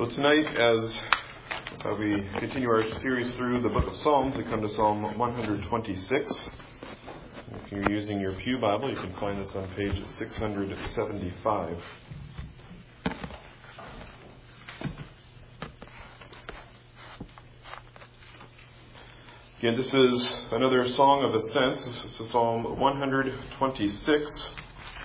So tonight, as we continue our series through the book of Psalms, we come to Psalm 126. If you're using your Pew Bible, you can find this on page 675. Again, this is another song of ascents. This is Psalm 126.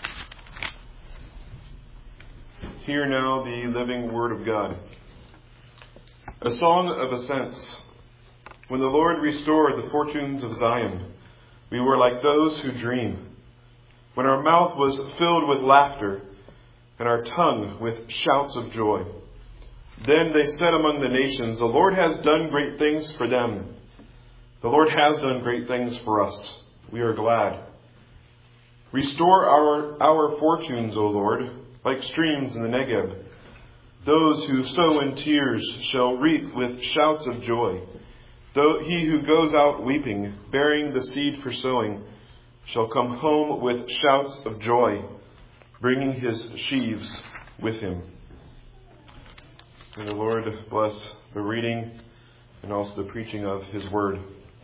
Hear now the living word of God. A song of ascents. When the Lord restored the fortunes of Zion, we were like those who dream. When our mouth was filled with laughter and our tongue with shouts of joy. Then they said among the nations, the Lord has done great things for them. The Lord has done great things for us. We are glad. Restore our fortunes, O Lord, like streams in the Negeb. Those who sow in tears shall reap with shouts of joy. Though he who goes out weeping, bearing the seed for sowing, shall come home with shouts of joy, bringing his sheaves with him. May the Lord bless the reading and also the preaching of his word.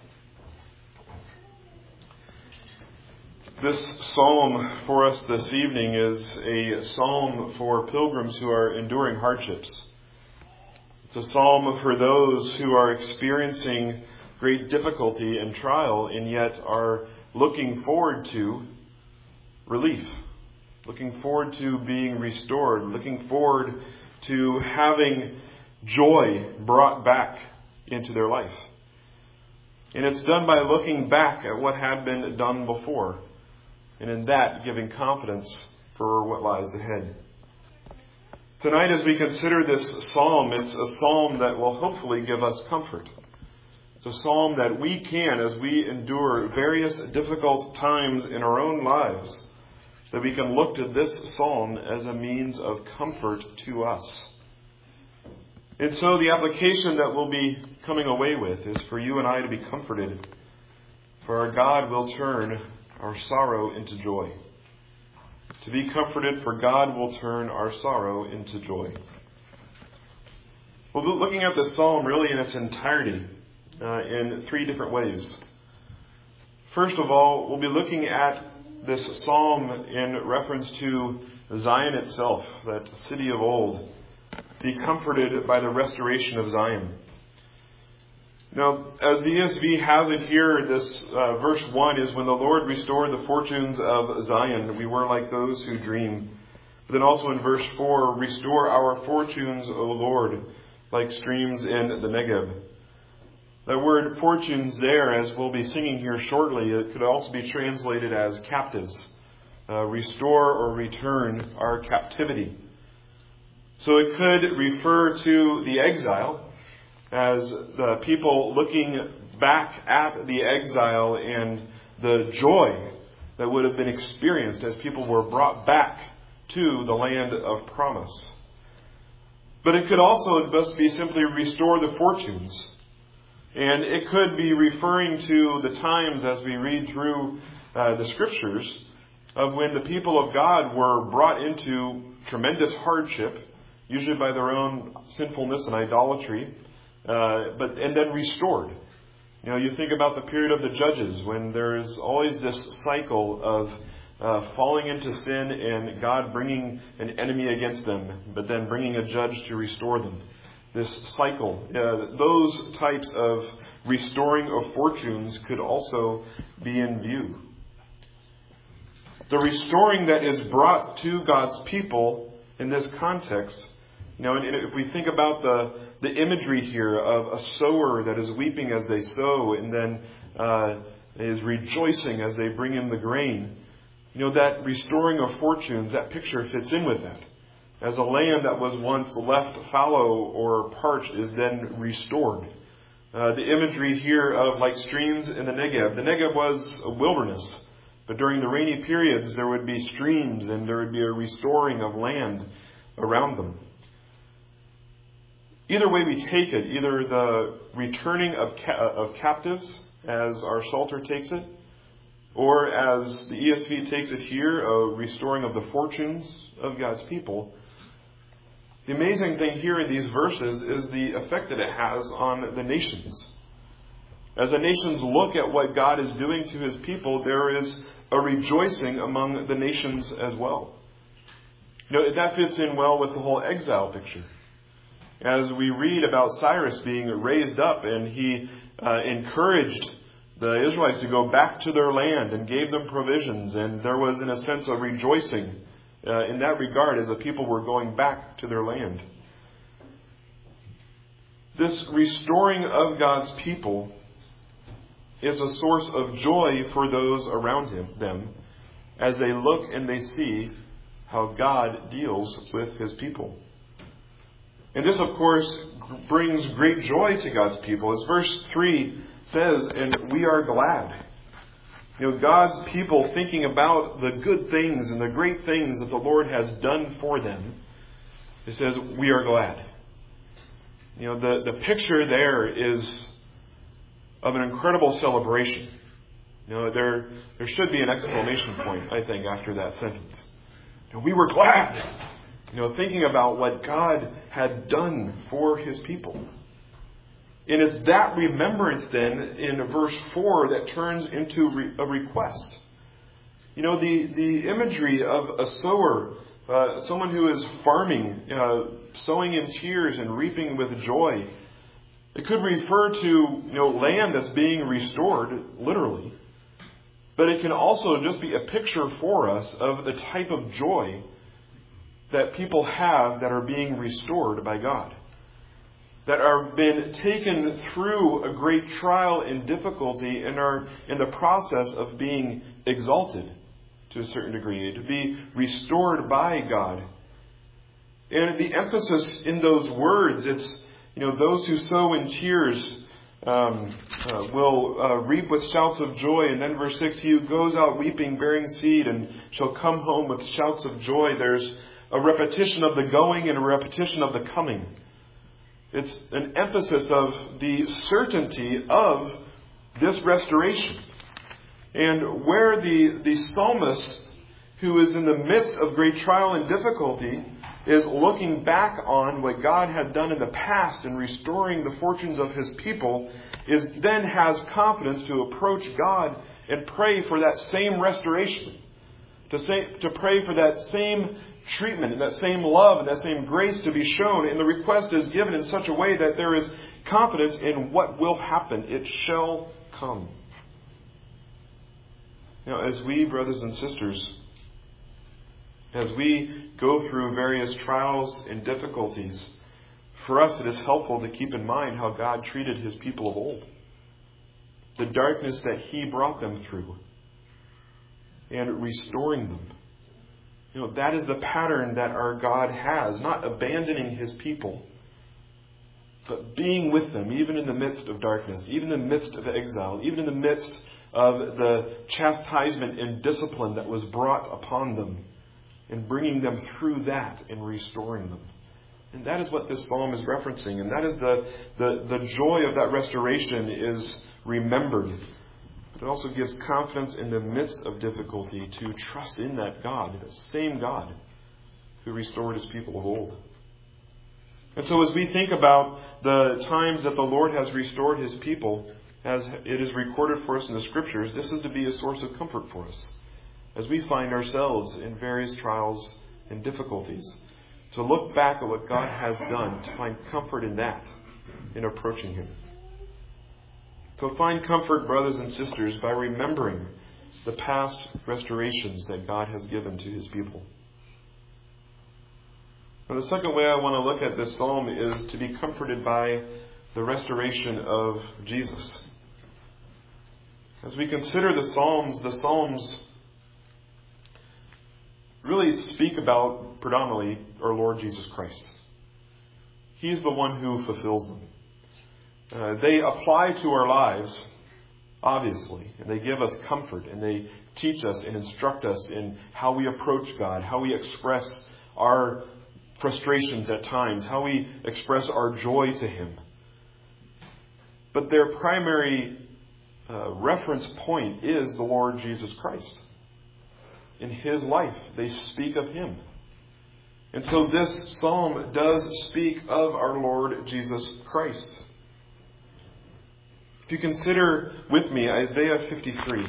This psalm for us this evening is a psalm for pilgrims who are enduring hardships. It's a psalm for those who are experiencing great difficulty and trial and yet are looking forward to relief, looking forward to being restored, looking forward to having joy brought back into their life. And it's done by looking back at what had been done before. And in that, giving confidence for what lies ahead. Tonight, as we consider this psalm, it's a psalm that will hopefully give us comfort. It's a psalm that we can, as we endure various difficult times in our own lives, that we can look to this psalm as a means of comfort to us. And so the application that we'll be coming away with is for you and I to be comforted. For our God will turn our sorrow into joy. To be comforted, for God will turn our sorrow into joy. We'll be looking at this psalm really in its entirety in three different ways. First of all, we'll be looking at this psalm in reference to Zion itself, that city of old. Be comforted by the restoration of Zion. Now, as the ESV has it here, this verse 1 is when the Lord restored the fortunes of Zion, we were like those who dream. But then also in verse 4, restore our fortunes, O Lord, like streams in the Negeb. That word fortunes there, as we'll be singing here shortly, it could also be translated as captives. Restore or return our captivity. So it could refer to the exile, as the people looking back at the exile and the joy that would have been experienced as people were brought back to the land of promise. But it could also just be simply restore the fortunes. And it could be referring to the times as we read through the scriptures of when the people of God were brought into tremendous hardship, usually by their own sinfulness and idolatry, and then restored. You know, you think about the period of the Judges when there is always this cycle of falling into sin and God bringing an enemy against them, but then bringing a judge to restore them. This cycle, those types of restoring of fortunes could also be in view. The restoring that is brought to God's people in this context, you know, and if we think about the imagery here of a sower that is weeping as they sow and then is rejoicing as they bring in the grain, you know, that restoring of fortunes, that picture fits in with that. As a land that was once left fallow or parched is then restored. The imagery here of like streams in the Negeb. The Negeb was a wilderness, but during the rainy periods there would be streams and there would be a restoring of land around them. Either way we take it, either the returning of captives, as our Psalter takes it, or as the ESV takes it here, a restoring of the fortunes of God's people, The amazing thing here in these verses is the effect that it has on the nations. As the nations look at what God is doing to His people, there is a rejoicing among the nations as well. That fits in well with the whole exile picture. As we read about Cyrus being raised up, and he encouraged the Israelites to go back to their land and gave them provisions, and there was, in a sense, a rejoicing in that regard as the people were going back to their land. This restoring of God's people is a source of joy for those around them as they look and they see how God deals with His people. And this, of course, brings great joy to God's people. As verse 3 says, and we are glad. God's people thinking about the good things and the great things that the Lord has done for them. It says, we are glad. The picture there is of an incredible celebration. There should be an exclamation point, I think, after that sentence. We were glad. Thinking about what God had done for His people. And it's that remembrance then in verse 4 that turns into a request. The imagery of a sower, someone who is farming, sowing in tears and reaping with joy. It could refer to land that's being restored, literally. But it can also just be a picture for us of the type of joy that people have that are being restored by God. That are been taken through a great trial and difficulty and are in the process of being exalted to a certain degree, to be restored by God. And the emphasis in those words, it's, those who sow in tears will reap with shouts of joy. And then verse 6, he who goes out weeping, bearing seed, and shall come home with shouts of joy. There's a repetition of the going and a repetition of the coming. It's an emphasis of the certainty of this restoration. And where the psalmist, who is in the midst of great trial and difficulty, is looking back on what God had done in the past in restoring the fortunes of His people, then has confidence to approach God and pray for that same restoration. To pray for that same treatment and that same love and that same grace to be shown. And the request is given in such a way that there is confidence in what will happen. It shall come. As we, brothers and sisters, as we go through various trials and difficulties, for us it is helpful to keep in mind how God treated His people of old. The darkness that He brought them through. And restoring them. That is the pattern that our God has. Not abandoning His people, but being with them, even in the midst of darkness, even in the midst of exile, even in the midst of the chastisement and discipline that was brought upon them, and bringing them through that and restoring them. And that is what this psalm is referencing. And that is the joy of that restoration is remembered. But it also gives confidence in the midst of difficulty to trust in that God, the same God who restored His people of old. And so as we think about the times that the Lord has restored His people, as it is recorded for us in the Scriptures, this is to be a source of comfort for us as we find ourselves in various trials and difficulties. To look back at what God has done, to find comfort in that, in approaching Him. So find comfort, brothers and sisters, by remembering the past restorations that God has given to His people. And the second way I want to look at this psalm is to be comforted by the restoration of Jesus. As we consider the Psalms really speak about predominantly our Lord Jesus Christ. He's the one who fulfills them. They apply to our lives, obviously, and they give us comfort, and they teach us and instruct us in how we approach God, how we express our frustrations at times, how we express our joy to Him. But their primary reference point is the Lord Jesus Christ. In His life, they speak of Him. And so this psalm does speak of our Lord Jesus Christ. If you consider with me Isaiah 53.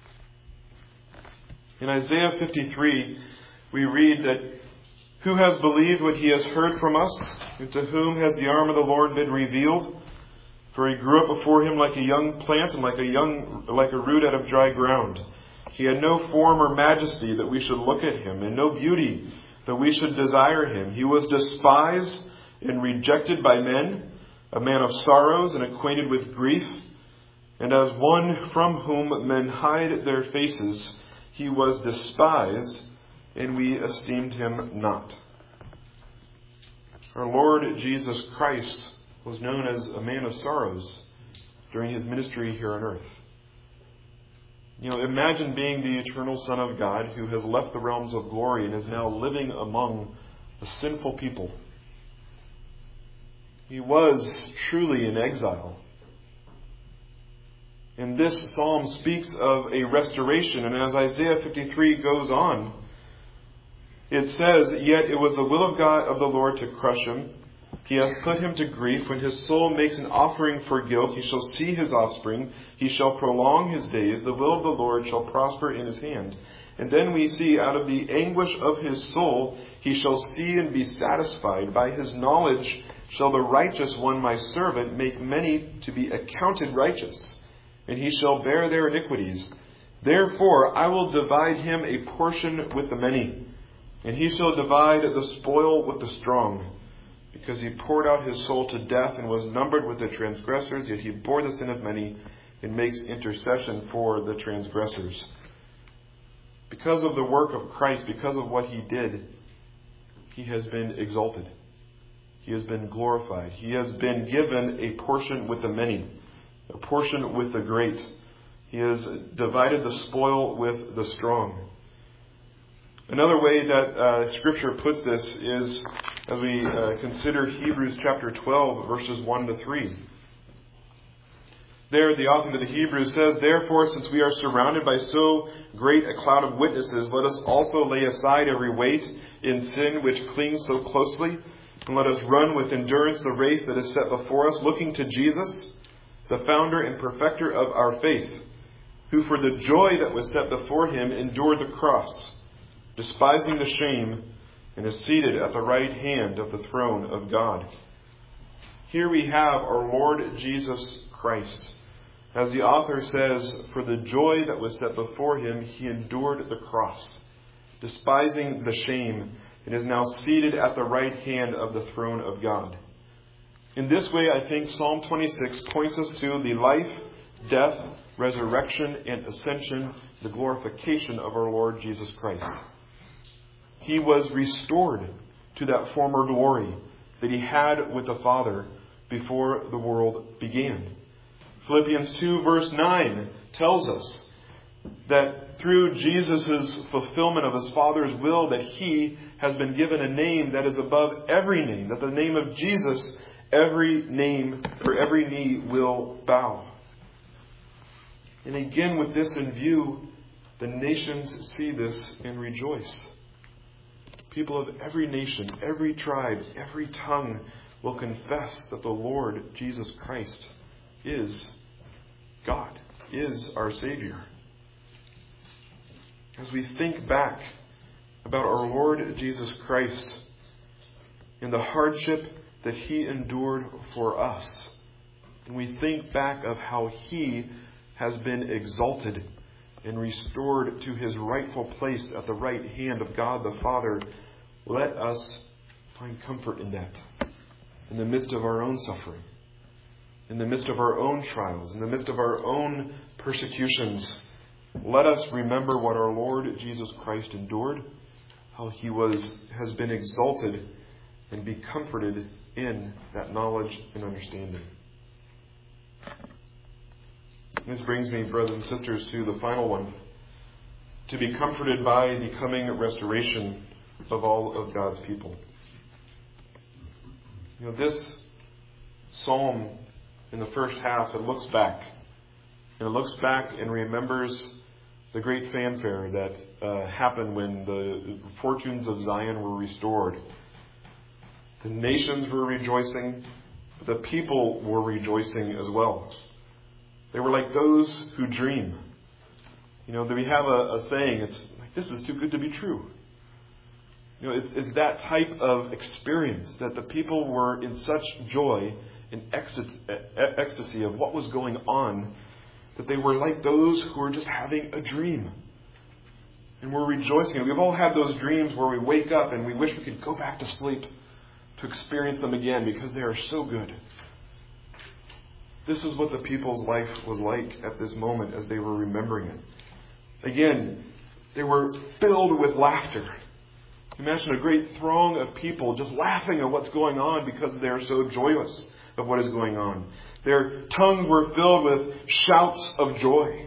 In Isaiah 53, we read that, "Who has believed what he has heard from us? And to whom has the arm of the Lord been revealed? For he grew up before him like a young plant and like a root out of dry ground. He had no form or majesty that we should look at him, and no beauty that we should desire him. He was despised and rejected by men, a man of sorrows and acquainted with grief. And as one from whom men hide their faces, he was despised, and we esteemed him not." Our Lord Jesus Christ was known as a man of sorrows during his ministry here on earth. Imagine being the eternal Son of God who has left the realms of glory and is now living among a sinful people. He was truly in exile. And this psalm speaks of a restoration. And as Isaiah 53 goes on, it says, "Yet it was the will of God of the Lord to crush him. He has put him to grief. When his soul makes an offering for guilt, he shall see his offspring. He shall prolong his days. The will of the Lord shall prosper in his hand." And then we see, out of the anguish of his soul, he shall see and be satisfied. By his knowledge shall the righteous one, my servant, make many to be accounted righteous, and he shall bear their iniquities. Therefore I will divide him a portion with the many, and he shall divide the spoil with the strong. Because he poured out his soul to death and was numbered with the transgressors, yet he bore the sin of many and makes intercession for the transgressors. Because of the work of Christ, because of what he did, he has been exalted. He has been glorified. He has been given a portion with the many, a portion with the great. He has divided the spoil with the strong. Another way that Scripture puts this is as we consider Hebrews chapter 12, verses 1 to 3. There, the author of the Hebrews says, "Therefore, since we are surrounded by so great a cloud of witnesses, let us also lay aside every weight in sin which clings so closely, and let us run with endurance the race that is set before us, looking to Jesus, the founder and perfecter of our faith, who for the joy that was set before him endured the cross, despising the shame, and is seated at the right hand of the throne of God." Here we have our Lord Jesus Christ. As the author says, for the joy that was set before him, he endured the cross, despising the shame, and is now seated at the right hand of the throne of God. In this way, I think Psalm 26 points us to the life, death, resurrection, and ascension, the glorification of our Lord Jesus Christ. He was restored to that former glory that he had with the Father before the world began. Philippians 2 verse 9 tells us that through Jesus' fulfillment of his Father's will, that he has been given a name that is above every name, that the name of Jesus, every name or every knee will bow. And again, with this in view, the nations see this and rejoice. People of every nation, every tribe, every tongue will confess that the Lord Jesus Christ is God, is our Savior. As we think back about our Lord Jesus Christ and the hardship that he endured for us, and we think back of how he has been exalted and restored to his rightful place at the right hand of God the Father, let us find comfort in that. In the midst of our own suffering, in the midst of our own trials, in the midst of our own persecutions, let us remember what our Lord Jesus Christ endured, how he has been exalted, and be comforted in that knowledge and understanding. This brings me, brothers and sisters, to the final one. To be comforted by the coming restoration of all of God's people. This psalm in the first half, it looks back. And it looks back and remembers the great fanfare that happened when the fortunes of Zion were restored. The nations were rejoicing. The people were rejoicing as well. They were like those who dream. We have a saying, it's like, this is too good to be true. It's that type of experience that the people were in such joy and ecstasy of what was going on, that they were like those who were just having a dream. And we're rejoicing. And we've all had those dreams where we wake up and we wish we could go back to sleep to experience them again because they are so good. This is what the people's life was like at this moment as they were remembering it. Again, they were filled with laughter. Imagine a great throng of people just laughing at what's going on because they are so joyous of what is going on. Their tongues were filled with shouts of joy.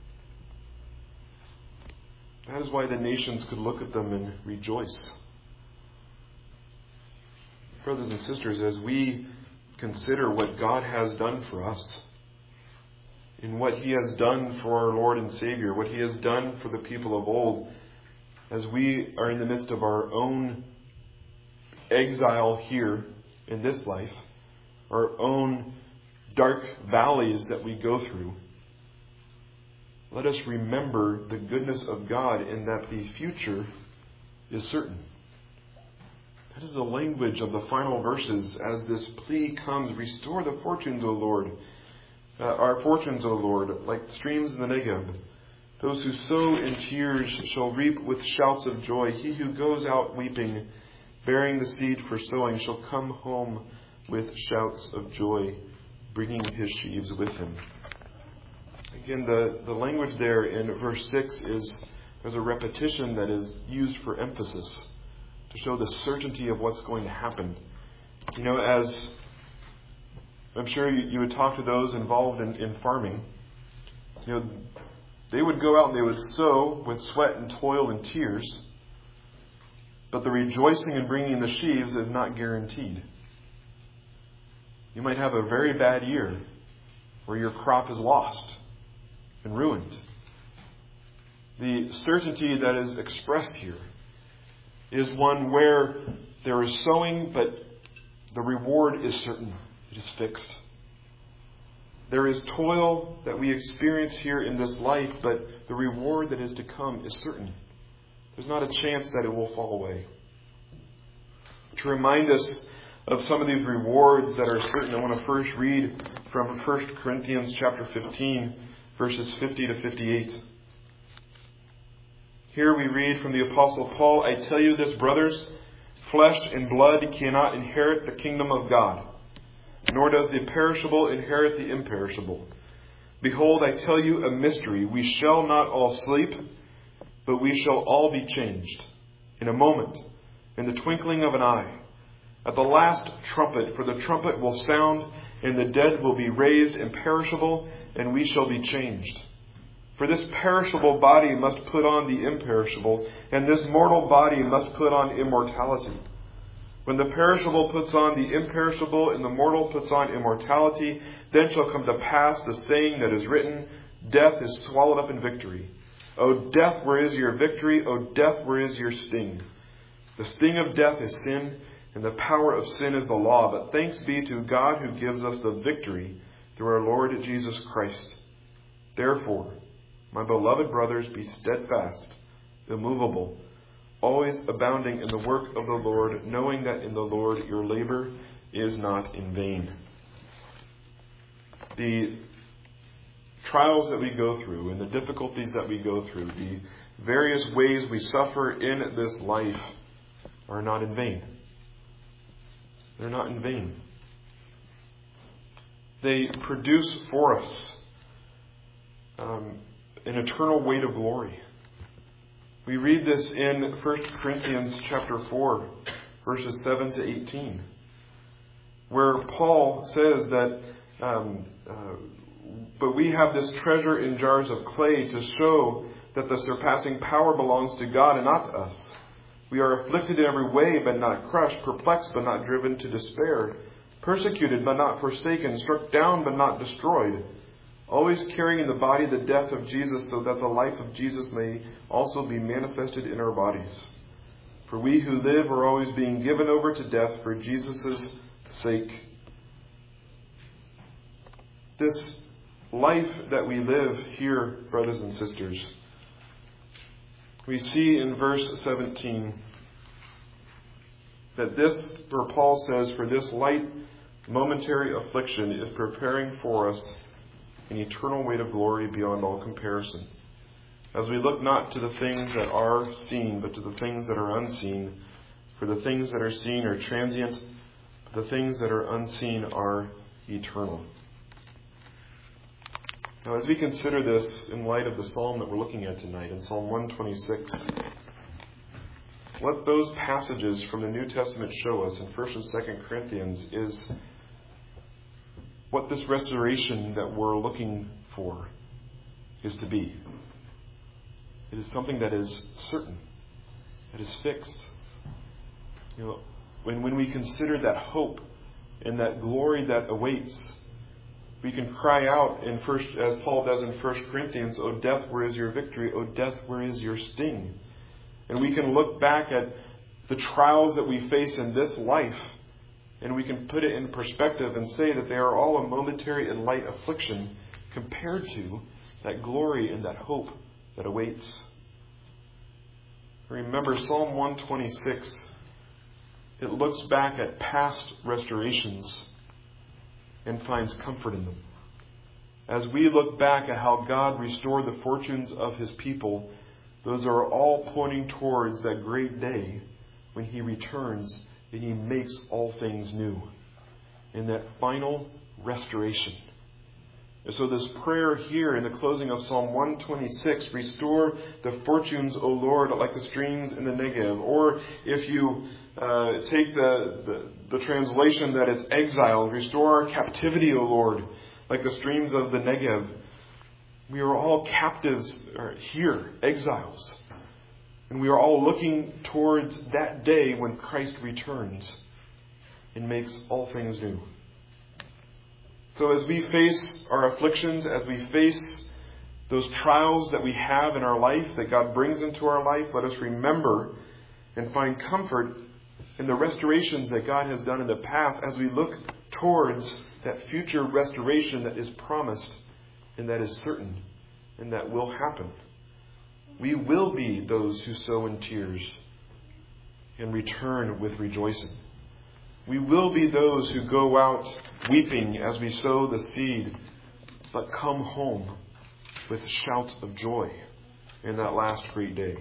That is why the nations could look at them and rejoice. Brothers and sisters, as we consider what God has done for us, in what He has done for our Lord and Savior, what He has done for the people of old, as we are in the midst of our own exile here in this life, our own dark valleys that we go through, let us remember the goodness of God in that the future is certain. That is the language of the final verses as this plea comes. Restore the fortunes, O Lord. Our fortunes, O Lord, like streams in the Negeb. Those who sow in tears shall reap with shouts of joy. He who goes out weeping, bearing the seed for sowing, shall come home with shouts of joy, bringing his sheaves with him. Again, the language there in verse 6 is there's a repetition that is used for emphasis, to show the certainty of what's going to happen. As I'm sure you would talk to those involved in farming, they would go out and they would sow with sweat and toil and tears, but the rejoicing in bringing the sheaves is not guaranteed. You might have a very bad year where your crop is lost and ruined. The certainty that is expressed here is one where there is sowing, but the reward is certain. It is fixed. There is toil that we experience here in this life, but the reward that is to come is certain. There's not a chance that it will fall away. To remind us of some of these rewards that are certain, I want to first read from 1 Corinthians chapter 15, verses 50 to 58. Here we read from the Apostle Paul, I tell you this, brothers, flesh and blood cannot inherit the kingdom of God, nor does the perishable inherit the imperishable. Behold, I tell you a mystery. We shall not all sleep, but we shall all be changed. In a moment, in the twinkling of an eye, at the last trumpet, for the trumpet will sound, and the dead will be raised imperishable, and we shall be changed. For this perishable body must put on the imperishable, and this mortal body must put on immortality. When the perishable puts on the imperishable, and the mortal puts on immortality, then shall come to pass the saying that is written, death is swallowed up in victory. O death, where is your victory? O death, where is your sting? The sting of death is sin, and the power of sin is the law. But thanks be to God who gives us the victory through our Lord Jesus Christ. Therefore, my beloved brothers, be steadfast, immovable, always abounding in the work of the Lord, knowing that in the Lord your labor is not in vain. The trials that we go through and the difficulties that we go through, the various ways we suffer in this life are not in vain. They're not in vain. They produce for us an eternal weight of glory. We read this in 1 Corinthians chapter 4, verses 7 to 18, where Paul says that, but we have this treasure in jars of clay to show that the surpassing power belongs to God and not to us. We are afflicted in every way, but not crushed, perplexed, but not driven to despair, persecuted, but not forsaken, struck down, but not destroyed. always carrying in the body the death of Jesus, so that the life of Jesus may also be manifested in our bodies. For we who live are always being given over to death for Jesus' sake. This life that we live here, brothers and sisters, we see in verse 17 that this, where Paul says, for this light momentary affliction is preparing for us an eternal weight of glory beyond all comparison. As we look not to the things that are seen, but to the things that are unseen. For the things that are seen are transient, but the things that are unseen are eternal. Now, as we consider this in light of the psalm that we're looking at tonight, in Psalm 126, what those passages from the New Testament show us in 1 and 2 Corinthians is what this restoration that we're looking for is to be. It is something that is certain, that is fixed. When we consider that hope and that glory that awaits, we can cry out as Paul does in 1 Corinthians, O death, where is your victory? O death, where is your sting? And we can look back at the trials that we face in this life, and we can put it in perspective and say that they are all a momentary and light affliction compared to that glory and that hope that awaits. Remember, Psalm 126, it looks back at past restorations and finds comfort in them. As we look back at how God restored the fortunes of His people, those are all pointing towards that great day when He returns and He makes all things new. In that final restoration. And so this prayer here in the closing of Psalm 126, restore the fortunes, O Lord, like the streams in the Negev. Or if you take the translation that it's exile, restore our captivity, O Lord, like the streams of the Negev. We are all captives here, exiles. And we are all looking towards that day when Christ returns and makes all things new. So as we face our afflictions, as we face those trials that we have in our life, that God brings into our life, let us remember and find comfort in the restorations that God has done in the past as we look towards that future restoration that is promised and that is certain and that will happen. We will be those who sow in tears and return with rejoicing. We will be those who go out weeping as we sow the seed, but come home with shouts of joy in that last great day.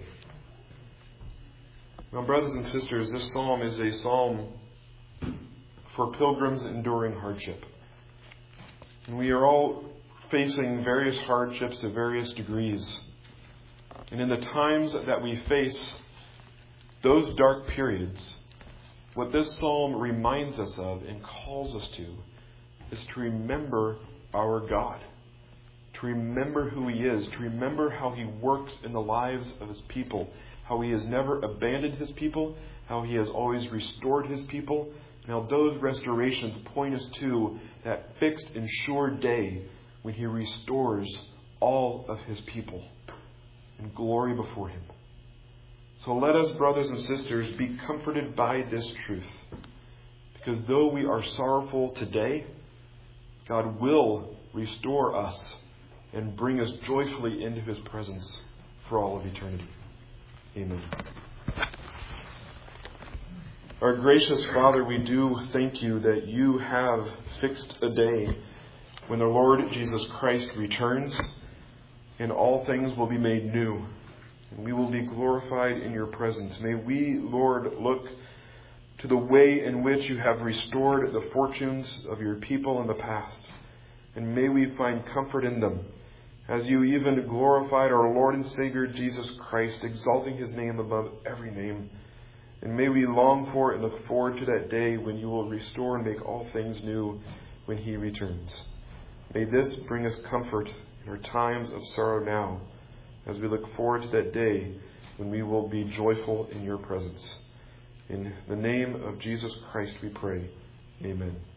Now, brothers and sisters, this psalm is a psalm for pilgrims enduring hardship. And we are all facing various hardships to various degrees. And in the times that we face those dark periods, what this psalm reminds us of and calls us to is to remember our God, to remember who He is, to remember how He works in the lives of His people, how He has never abandoned His people, how He has always restored His people, and how those restorations point us to that fixed and sure day when He restores all of His people in glory before Him. So let us, brothers and sisters, be comforted by this truth. Because though we are sorrowful today, God will restore us and bring us joyfully into His presence for all of eternity. Amen. Our gracious Father, we do thank You that You have fixed a day when the Lord Jesus Christ returns and all things will be made new. And we will be glorified in Your presence. May we, Lord, look to the way in which You have restored the fortunes of Your people in the past. And may we find comfort in them, as You even glorified our Lord and Savior Jesus Christ, exalting His name above every name. And may we long for and look forward to that day when You will restore and make all things new when He returns. May this bring us comfort in our times of sorrow now, as we look forward to that day when we will be joyful in Your presence. In the name of Jesus Christ we pray. Amen.